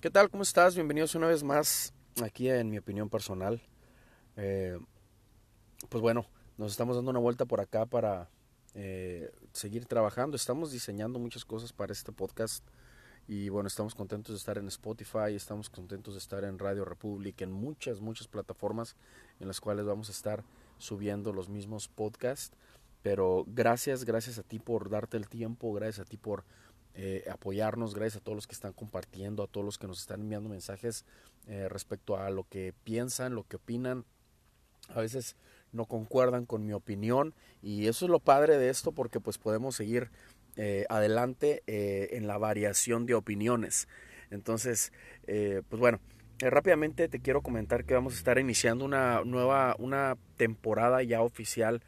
¿Qué tal? ¿Cómo estás? Bienvenidos una vez más aquí en mi opinión personal. Eh, pues bueno, nos estamos dando una vuelta por acá para seguir trabajando. Estamos diseñando muchas cosas para este podcast y bueno, estamos contentos de estar en Spotify, estamos contentos de estar en Radio Republic, en muchas plataformas en las cuales vamos a estar subiendo los mismos podcasts. Pero gracias a ti por darte el tiempo, gracias a ti por apoyarnos, gracias a todos los que están compartiendo, a todos los que nos están enviando mensajes respecto a lo que piensan, lo que opinan. A veces no concuerdan con mi opinión y eso es lo padre de esto porque pues podemos seguir adelante en la variación de opiniones. Entonces, pues bueno, rápidamente te quiero comentar que vamos a estar iniciando una temporada ya oficial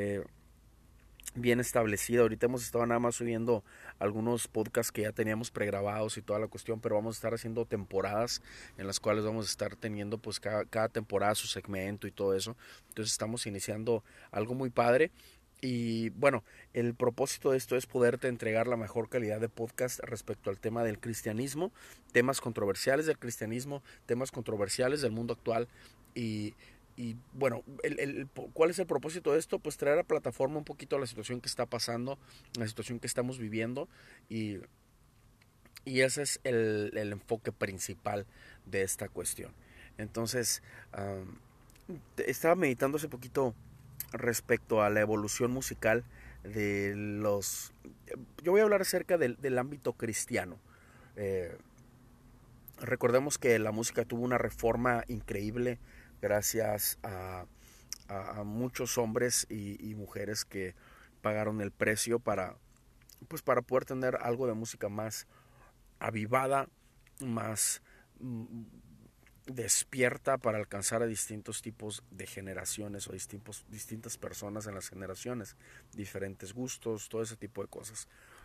bien establecida. Ahorita hemos estado nada más subiendo algunos podcasts que ya teníamos pregrabados y toda la cuestión, pero vamos a estar haciendo temporadas en las cuales vamos a estar teniendo pues cada temporada su segmento y todo eso. Entonces estamos iniciando algo muy padre. Y bueno, el propósito de esto es poderte entregar la mejor calidad de podcast respecto al tema del cristianismo, temas controversiales del cristianismo, temas controversiales del mundo actual y bueno, ¿cuál es el propósito de esto? Pues traer a plataforma un poquito la situación que está pasando, la situación que estamos viviendo y, y ese es el enfoque principal de esta cuestión. Entonces, estaba meditando hace poquito respecto a la evolución musical de los... Yo voy a hablar acerca del ámbito cristiano. Eh, Recordemos que la música tuvo una reforma increíble gracias a muchos hombres y mujeres que pagaron el precio pues para poder tener algo de música más avivada, más despierta para alcanzar a distintos tipos de generaciones o distintas personas en las generaciones, diferentes gustos, todo ese tipo de cosas.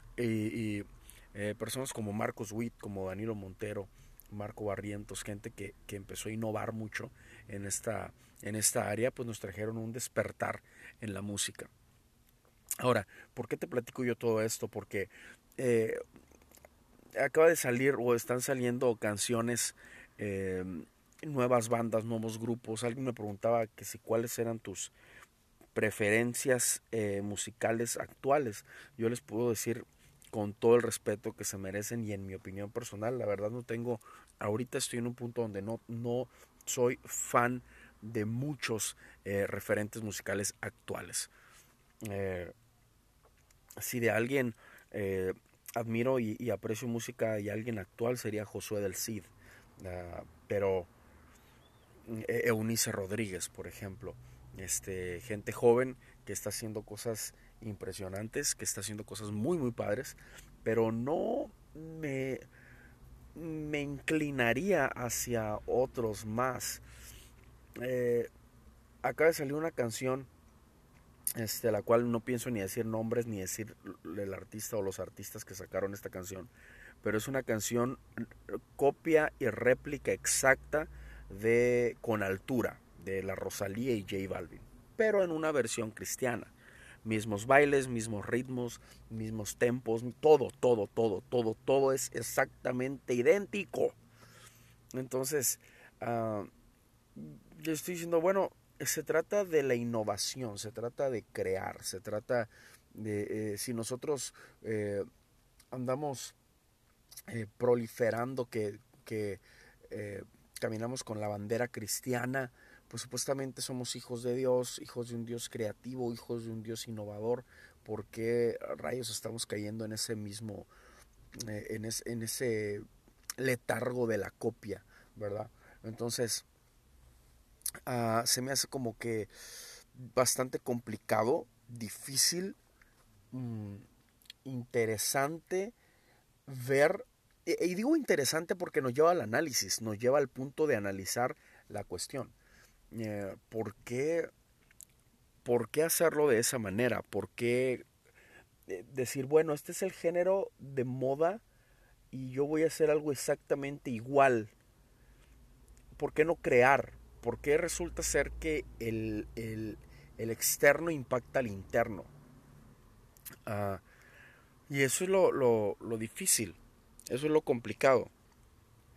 Y personas como Marcos Witt, como Danilo Montero, Marco Barrientos, gente que empezó a innovar mucho en esta área, pues nos trajeron un despertar en la música. Ahora, ¿por qué te platico yo todo esto? Porque eh, acaba de salir o están saliendo canciones, eh, nuevas bandas, nuevos grupos. Alguien me preguntaba que si cuáles eran tus preferencias musicales actuales. Yo les puedo decir con todo el respeto que se merecen y en mi opinión personal, la verdad no tengo, ahorita estoy en un punto donde no soy fan de muchos referentes musicales actuales. Eh, si de alguien admiro y aprecio música y alguien actual sería Josué del Cid, pero Eunice Rodríguez, por ejemplo, gente joven que está haciendo cosas impresionantes, que está haciendo cosas muy padres, pero no me, me inclinaría hacia otros más. Eh, Acaba de salir una canción, la cual no pienso ni decir nombres ni decir el artista o los artistas que sacaron esta canción, pero es una canción copia y réplica exacta de Con Altura, de la Rosalía y J Balvin, pero en una versión cristiana. Mismos bailes, mismos ritmos, mismos tempos, todo es exactamente idéntico. Entonces, uh, yo estoy diciendo, bueno, se trata de la innovación, se trata de crear, se trata de, si nosotros andamos proliferando que eh, caminamos con la bandera cristiana, pues supuestamente somos hijos de Dios, hijos de un Dios creativo, hijos de un Dios innovador. ¿Por qué rayos estamos cayendo en ese mismo, en ese letargo de la copia, verdad? Entonces, se me hace como que bastante complicado, difícil, mmm, interesante ver, y digo interesante porque nos lleva al análisis, nos lleva al punto de analizar la cuestión. ¿Por qué, ¿Por qué hacerlo de esa manera? ¿Por qué decir, bueno, este es el género de moda y yo voy a hacer algo exactamente igual? ¿Por qué no crear? ¿Por qué resulta ser que el externo impacta al interno? Ah, y eso es lo difícil, eso es lo complicado.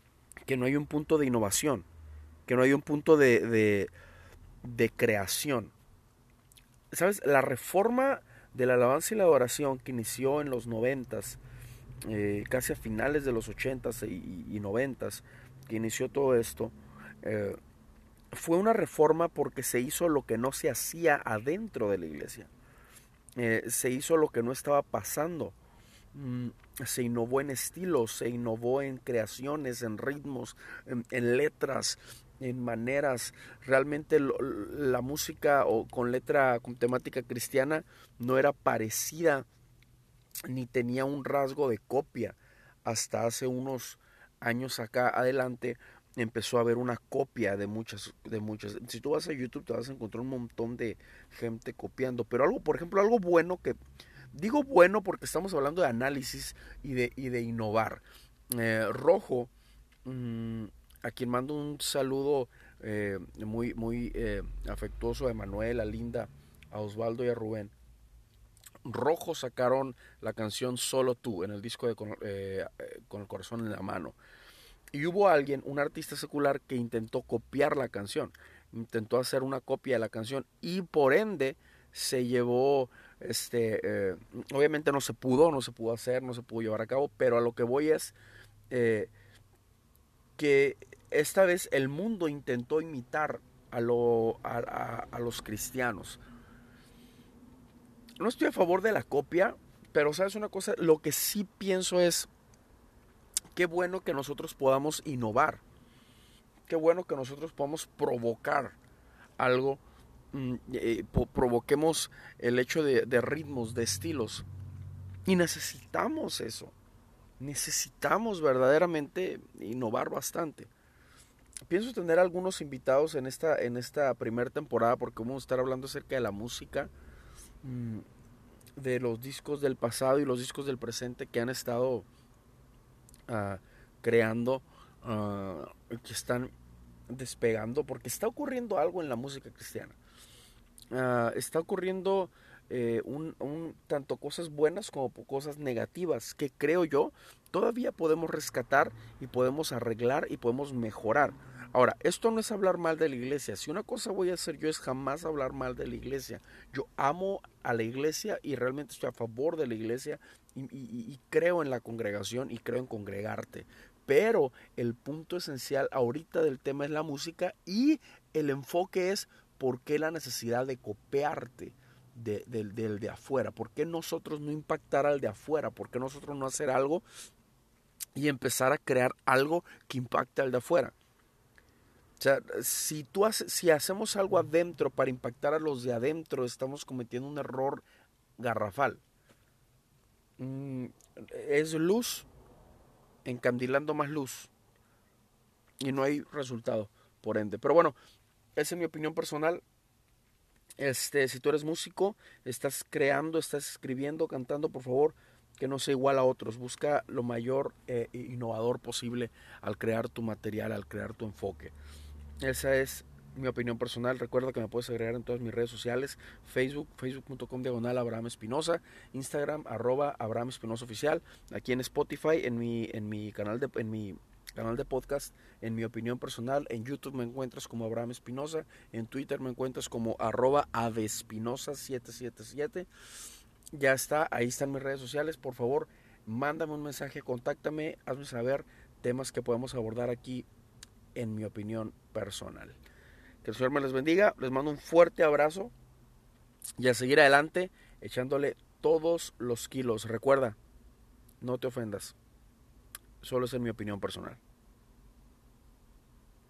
que no hay un punto de innovación, que no hay un punto de creación. ¿Sabes? La reforma de la alabanza y la adoración que inició en los 90s, casi a finales de los 80s y 90s, que inició todo esto, eh, fue una reforma porque se hizo lo que no se hacía adentro de la iglesia. Se hizo lo que no estaba pasando. Se innovó en estilos, se innovó en creaciones, en ritmos, en letras, en maneras. Realmente la música o con letra, con temática cristiana no era parecida ni tenía un rasgo de copia. Hasta hace unos años acá adelante empezó a haber una copia de muchas. Si tú vas a YouTube te vas a encontrar un montón de gente copiando. Pero algo, por ejemplo, algo bueno que digo bueno porque estamos hablando de análisis y de innovar. Rojo, a quien mando un saludo muy afectuoso a Manuel, a Linda, a Osvaldo y a Rubén. Rojo sacaron la canción Solo Tú en el disco de Con el Corazón en la Mano. Y hubo alguien, un artista secular, que intentó copiar la canción, intentó hacer una copia de la canción y por ende se llevó, obviamente no se pudo hacer, no se pudo llevar a cabo, pero a lo que voy es eh, que esta vez el mundo intentó imitar a los cristianos. No estoy a favor de la copia, pero sabes una cosa, lo que sí pienso es, qué bueno que nosotros podamos innovar, qué bueno que nosotros podamos provocar algo, provoquemos el hecho de ritmos, de estilos. Y necesitamos eso, necesitamos verdaderamente innovar bastante. Pienso tener algunos invitados en esta primera temporada porque vamos a estar hablando acerca de la música, de los discos del pasado y los discos del presente que han estado creando, que están despegando, porque está ocurriendo algo en la música cristiana. Está ocurriendo tanto cosas buenas como cosas negativas que creo yo todavía podemos rescatar y podemos arreglar y podemos mejorar. Ahora, esto no es hablar mal de la iglesia. Si una cosa voy a hacer yo es jamás hablar mal de la iglesia. Yo amo a la iglesia y realmente estoy a favor de la iglesia y creo en la congregación y creo en congregarte. Pero el punto esencial ahorita del tema es la música y el enfoque es por qué la necesidad de copiarte del de afuera. ¿Por qué nosotros no impactar al de afuera? ¿Por qué nosotros no hacer algo y empezar a crear algo que impacte al de afuera? O sea, si hacemos algo adentro para impactar a los de adentro, estamos cometiendo un error garrafal. Es luz encandilando más luz y no hay resultado, por ende. Pero bueno, esa es mi opinión personal. Si tú eres músico, estás creando, estás escribiendo, cantando, por favor, que no sea igual a otros. Busca lo mayor innovador posible al crear tu material, al crear tu enfoque. Esa es mi opinión personal. Recuerda que me puedes agregar en todas mis redes sociales: Facebook, facebook.com/Abraham Espinosa, Instagram @Abraham Espinosa Oficial, aquí en Spotify, en mi canal de podcast, en mi opinión personal. En YouTube me encuentras como Abraham Espinosa, en Twitter me encuentras como @avespinosa777. Ya está, ahí están mis redes sociales. Por favor, mándame un mensaje, contáctame, hazme saber temas que podemos abordar aquí en mi opinión personal. Que el Señor me les bendiga, les mando un fuerte abrazo y a seguir adelante echándole todos los kilos. Recuerda, no te ofendas, solo es en mi opinión personal.